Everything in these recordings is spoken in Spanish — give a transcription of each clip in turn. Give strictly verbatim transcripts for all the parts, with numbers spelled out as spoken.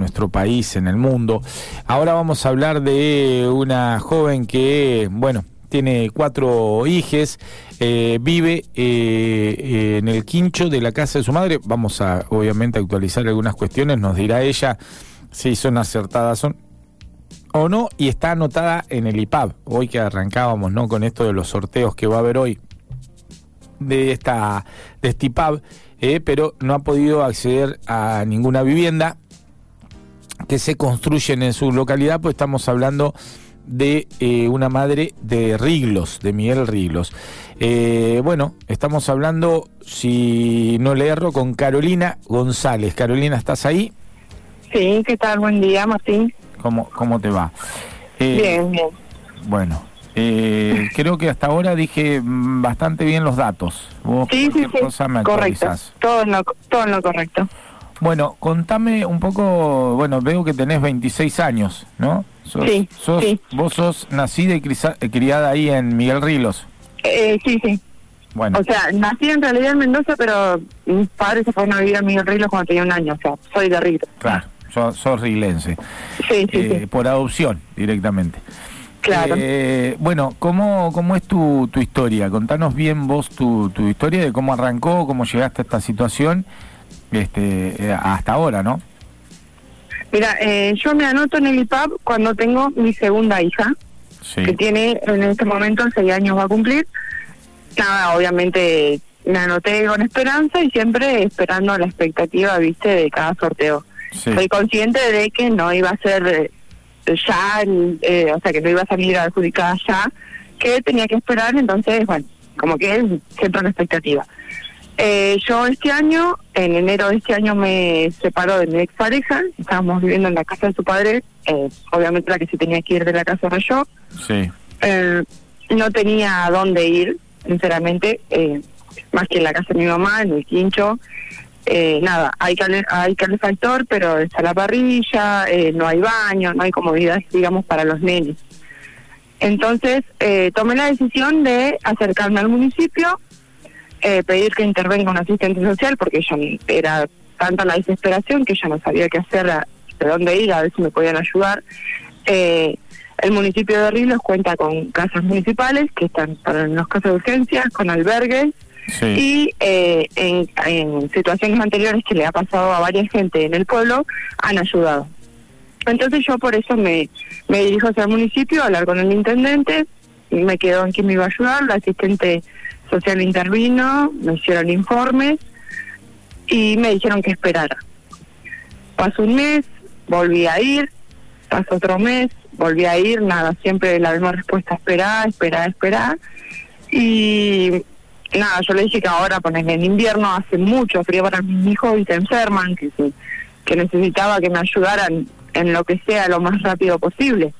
nuestro país, en el mundo. Ahora vamos a hablar de una joven que, bueno, tiene cuatro hijes, eh, vive eh, eh, en el quincho de la casa de su madre. Vamos a, obviamente, actualizar algunas cuestiones, nos dirá ella si son acertadas o no, y está anotada en el I P A B. Hoy que arrancábamos, ¿no?, con esto de los sorteos que va a haber hoy de esta de este I P A B, eh, pero no ha podido acceder a ninguna vivienda que se construyen en su localidad, pues estamos hablando de eh, una madre de Riglos, de Miguel Riglos. Eh, bueno, estamos hablando, si no le erro, con Carolina González. Carolina, ¿estás ahí? Sí, ¿qué tal? Buen día, Martín. ¿Cómo, cómo te va? Eh, bien, bien. Bueno, eh, creo que hasta ahora dije bastante bien los datos. Vos sí, sí, sí, cosa me correcto. actualizás. Todo en, lo, todo en lo correcto. Bueno, contame un poco, bueno, veo que tenés veintiséis años, ¿no? Sos, sí, sos, sí. Vos sos nacida y crisa, criada ahí en Miguel Riglos. Eh, sí, sí. Bueno. O sea, nací en realidad en Mendoza, pero mis padres se fueron a vivir a Miguel Riglos cuando tenía un año, o sea, soy de Riglos. Claro, sos, sos riglense. Sí, sí, eh, sí. Por adopción, directamente. Claro. Eh, bueno, ¿cómo, cómo es tu, tu historia? Contanos bien vos tu, tu historia de cómo arrancó, cómo llegaste a esta situación este eh, hasta ahora, ¿no? Mira, eh, yo me anoto en el I P A B cuando tengo mi segunda hija, sí. que tiene en este momento seis años va a cumplir. Nada, obviamente me anoté con esperanza y siempre esperando la expectativa, viste, de cada sorteo. Sí. Soy consciente de que no iba a ser eh, ya, eh, o sea, que no iba a salir adjudicada ya, que tenía que esperar, entonces, bueno, como que es siempre una expectativa. Eh, yo este año, en enero de este año me separo de mi expareja, estábamos viviendo en la casa de su padre, eh, obviamente la que se tenía que ir de la casa era yo. Sí. Eh, no tenía a dónde ir, sinceramente, eh, más que en la casa de mi mamá, en el quincho. Eh, nada, hay, cal hay calefactor, pero está la parrilla, eh, no hay baño, no hay comodidades, digamos, para los nenes. Entonces, eh, tomé la decisión de acercarme al municipio, eh, pedir que intervenga un asistente social, porque ya era tanta la desesperación que ya no sabía qué hacer, a, de dónde ir, a ver si me podían ayudar. Eh, el municipio de Riglos cuenta con casas municipales que están para los casos de urgencia, con albergues. Sí. Y eh, en, en situaciones anteriores que le ha pasado a varias gente en el pueblo, han ayudado. Entonces yo por eso me, me dirijo hacia el municipio a hablar con el intendente, me quedó en quién me iba a ayudar, la asistente social intervino, me hicieron informes y me dijeron que esperara. Pasó un mes, volví a ir, pasó otro mes, volví a ir, nada, siempre la misma respuesta, esperar, esperar, esperar. Y nada, yo le dije que ahora, ponerle en invierno, hace mucho frío para mis hijos y se enferman, que, que, que necesitaba que me ayudaran en lo que sea lo más rápido posible.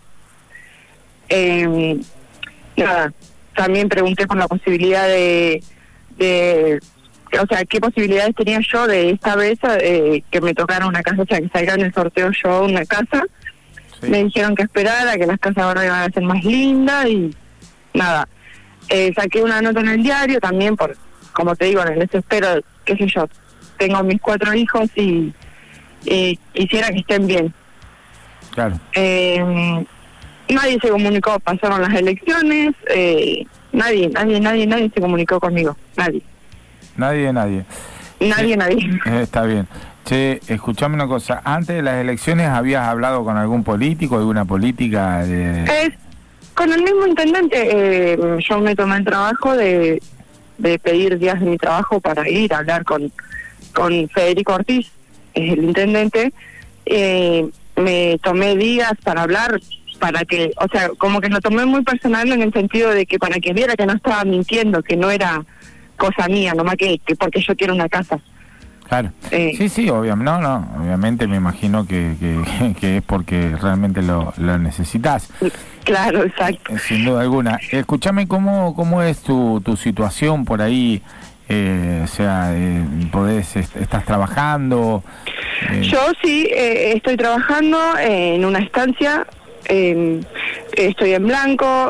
Eh, nada, también pregunté por la posibilidad de, de, o sea, qué posibilidades tenía yo de esta vez eh, que me tocara una casa, o sea, que salga en el sorteo yo una casa. Sí. Me dijeron que esperara, que las casas ahora iban a ser más lindas y nada. Eh, saqué una nota en el diario también por, como te digo, en el desespero, qué sé yo, tengo mis cuatro hijos y, y quisiera que estén bien. Claro. Eh, nadie se comunicó, pasaron las elecciones, eh, nadie, nadie, nadie, nadie se comunicó conmigo, nadie. Nadie, nadie. Nadie, eh, nadie. Eh, está bien. Che, escuchame una cosa, antes de las elecciones habías hablado con algún político, alguna política de... Es, con el mismo intendente, eh, yo me tomé el trabajo de, de pedir días de mi trabajo para ir a hablar con, con Federico Ortiz, es el intendente. Eh, me tomé días para hablar, para que, o sea, como que lo tomé muy personal en el sentido de que para que viera que no estaba mintiendo, que no era cosa mía, nomás que, que porque yo quiero una casa. Claro. Eh, sí, sí, obviamente, no, no, obviamente me imagino que, que, que es porque realmente lo, lo necesitas. Claro, exacto. Eh, sin duda alguna. Escúchame, ¿cómo, cómo es tu, tu situación por ahí? Eh, o sea, eh, podés, est ¿estás trabajando? Eh... Yo sí, eh, estoy trabajando en una estancia, eh, estoy en blanco,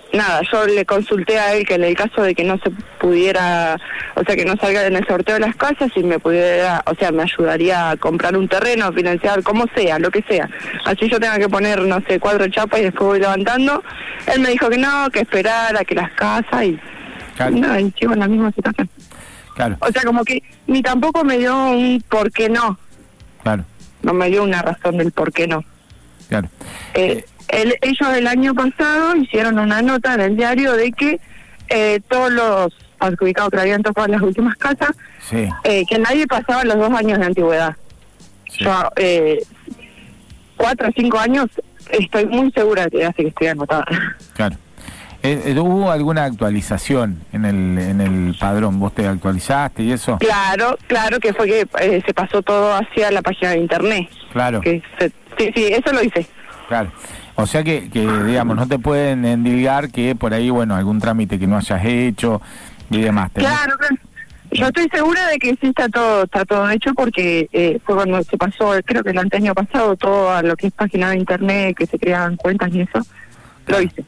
nada, yo le consulté a él que en el caso de que no se pudiera, o sea, que no salga en el sorteo de las casas, si me pudiera, o sea, me ayudaría a comprar un terreno, financiar, como sea, lo que sea. Así yo tenga que poner, no sé, cuatro chapas y después voy levantando. Él me dijo que no, que esperara, que las casas y... Claro. No, y sigo en la misma situación. Claro. O sea, como que ni tampoco me dio un por qué no. Claro. No me dio una razón del por qué no. Claro. Eh, el, ellos el año pasado hicieron una nota en el diario de que eh, todos los adjudicados que habían tocado las últimas casas, Sí. eh, que nadie pasaba los dos años de antigüedad. Sí. Yo, eh, cuatro o cinco años, estoy muy segura de que hace que estoy anotada. Claro. Eh, eh, ¿Hubo alguna actualización en el en el padrón? ¿Vos te actualizaste y eso? Claro, claro que fue que eh, se pasó todo hacia la página de internet. Claro. Que se, sí, sí, eso lo hice. Claro. O sea que, que, digamos, no te pueden endilgar que por ahí, bueno, algún trámite que no hayas hecho y demás. ¿Tenés? Claro, claro. Yo estoy segura de que sí está todo está todo hecho porque eh, fue cuando se pasó, creo que el año pasado, todo a lo que es página de internet, que se creaban cuentas y eso, lo hice.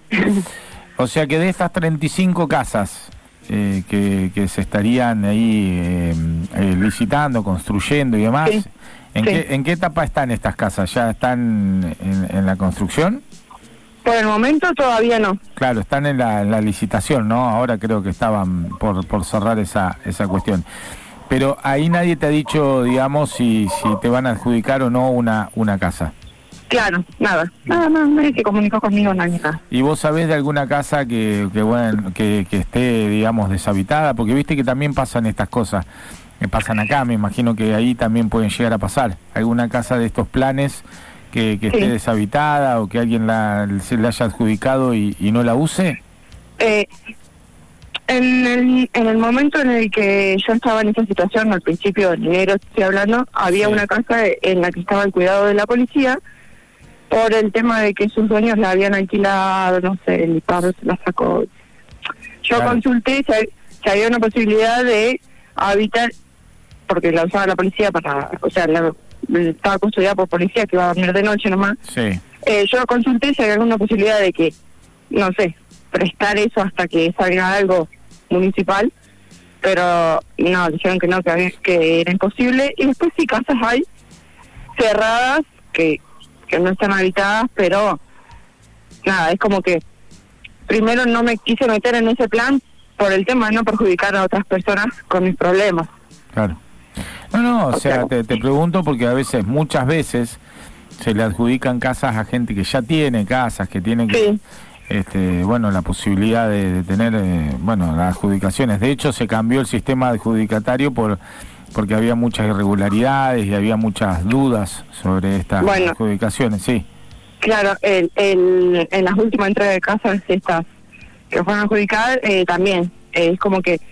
O sea que de estas treinta y cinco casas eh, que, que se estarían ahí eh, eh, licitando, construyendo y demás, Sí. ¿en, Sí. qué, ¿en qué etapa están estas casas? ¿Ya están en, en la construcción? Por el momento todavía no. Claro, están en la, en la licitación, ¿no? Ahora creo que estaban por, por cerrar esa, esa cuestión. Pero ahí nadie te ha dicho, digamos, si, si te van a adjudicar o no una, una casa. Claro, nada. Nada, nada, nadie se comunicó conmigo, nadie, nada. ¿Y vos sabés de alguna casa que, que bueno, que, que esté, digamos, deshabitada? Porque viste que también pasan estas cosas, que pasan acá, me imagino que ahí también pueden llegar a pasar. ¿Alguna casa de estos planes que, que Sí. esté deshabitada o que alguien la, se la haya adjudicado y, y no la use? Eh, en, el, en el momento en el que yo estaba en esa situación, al principio de enero estoy hablando, había Sí. una casa en la que estaba el cuidado de la policía, por el tema de que sus dueños la habían alquilado, no sé, el I P A B se la sacó. Yo Claro. consulté si, si había una posibilidad de habitar, porque la usaba la policía para, o sea, la, estaba custodiada por policía que iba a dormir de noche nomás. Sí. Eh, yo consulté si había alguna posibilidad de que, no sé, prestar eso hasta que salga algo municipal, pero no, dijeron que no, que, había, que era imposible. Y después sí, casas hay cerradas que que no están habitadas, pero nada, es como que primero no me quise meter en ese plan por el tema de no perjudicar a otras personas con mis problemas. Claro. No, no, o sea, te, te pregunto porque a veces, muchas veces, se le adjudican casas a gente que ya tiene casas, que tiene que, Sí. este, bueno, la posibilidad de, de tener, eh, bueno, las adjudicaciones. De hecho, se cambió el sistema adjudicatario por porque había muchas irregularidades y había muchas dudas sobre estas Bueno. adjudicaciones, sí. Claro, el, el, en las últimas entregas de casas estas que fueron adjudicadas, eh, también eh, es como que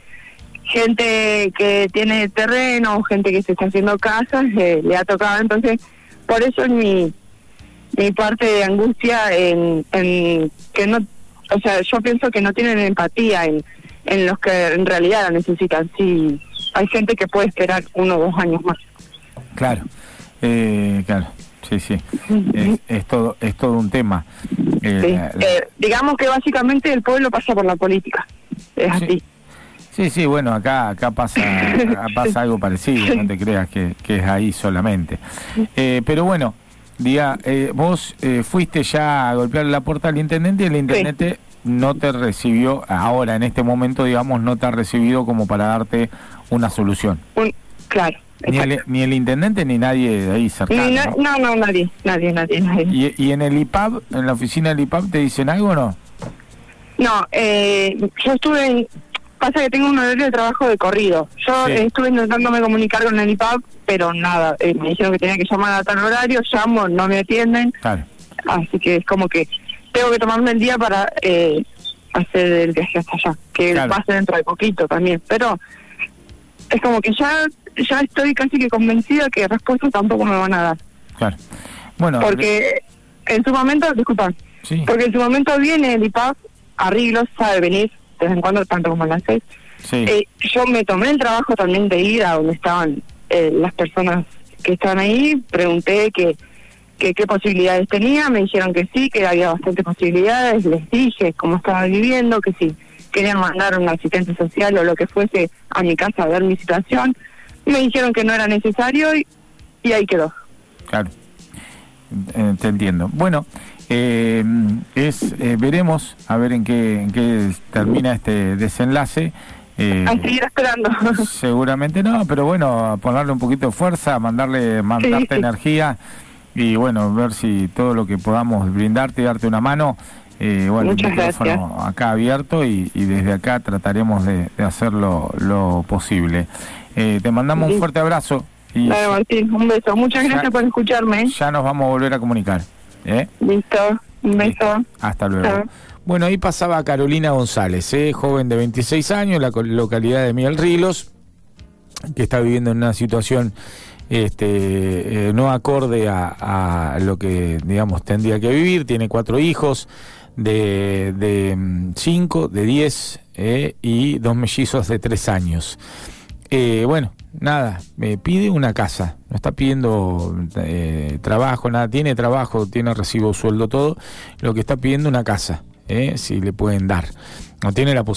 gente que tiene terreno, gente que se está haciendo casas, eh, le ha tocado. Entonces, por eso es mi, mi parte de angustia en, en que no, o sea, yo pienso que no tienen empatía en, en los que en realidad la necesitan. Sí, hay gente que puede esperar uno o dos años más. Claro, eh, claro, sí, sí, es, es todo es todo un tema. Eh, Sí. la- la- Eh, digamos que básicamente el pueblo pasa por la política, es Sí. así. Sí, sí, bueno, acá acá pasa acá pasa algo parecido, no te creas que, que es ahí solamente. Eh, pero bueno, diga, eh, vos eh, fuiste ya a golpear la puerta al intendente y el intendente no te recibió, ahora en este momento, digamos, no te ha recibido como para darte una solución. Un, claro. Ni el, ni el intendente ni nadie de ahí cercano. Ni na- ¿no? no, no, nadie, nadie, nadie, nadie. ¿Y, y en el I P A B, en la oficina del I P A B, te dicen algo o no? No, eh, yo estuve en... Pasa que tengo un horario de trabajo de corrido. Yo Sí. eh, estuve intentándome comunicar con el I P A B, pero nada, eh, me dijeron que tenía que llamar a tal horario, llamo, no me atienden, Claro, así que es como que tengo que tomarme el día para eh, hacer el viaje hasta allá, que Claro. va a ser dentro de poquito también, pero es como que ya ya estoy casi que convencida que respuestas tampoco me van a dar, claro. Bueno, porque en su momento, disculpa, sí, porque en su momento viene el I P A B, arreglos, sabe venir de vez en cuando, tanto como a las seis. sí, Eh, yo me tomé el trabajo también de ir a donde estaban eh, las personas que estaban ahí, pregunté que que qué posibilidades tenía, me dijeron que sí, que había bastantes posibilidades, les dije cómo estaba viviendo, que si querían mandar un asistente social o lo que fuese a mi casa a ver mi situación, me dijeron que no era necesario y, y ahí quedó. Claro, eh, te entiendo. Bueno, eh, es eh, veremos a ver en qué, en qué termina este desenlace. Eh, a seguir esperando. Seguramente no, pero bueno, ponerle un poquito de fuerza, mandarle, mandarte sí, sí. energía y bueno, ver si todo lo que podamos brindarte y darte una mano, eh, bueno, Muchas el micrófono gracias. acá abierto y, y desde acá trataremos de, de hacer lo, lo posible. Eh, te mandamos sí. un fuerte abrazo. Y Dale, Martín, un beso. Muchas ya, gracias por escucharme. Ya nos vamos a volver a comunicar. ¿eh? Listo, un beso. Listo. Hasta luego. Chao. Bueno, ahí pasaba Carolina González, ¿eh? joven de veintiséis años, la localidad de Miguel Rilos, que está viviendo en una situación este, eh, no acorde a, a lo que, digamos, tendría que vivir. Tiene cuatro hijos de, de cinco, de diez eh, y dos mellizos de tres años. Eh, bueno, nada, me pide una casa, no está pidiendo eh, trabajo, nada, tiene trabajo, tiene recibo, sueldo, todo, lo que está pidiendo una casa, eh, si le pueden dar, no tiene la posibilidad.